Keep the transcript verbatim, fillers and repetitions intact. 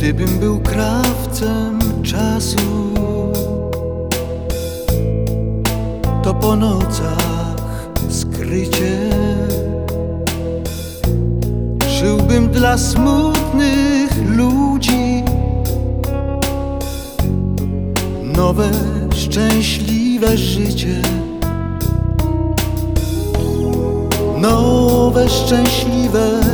Gdybym był krawcem czasu, to po nocach skrycie żyłbym dla smutnych ludzi nowe, szczęśliwe życie. Nowe, szczęśliwe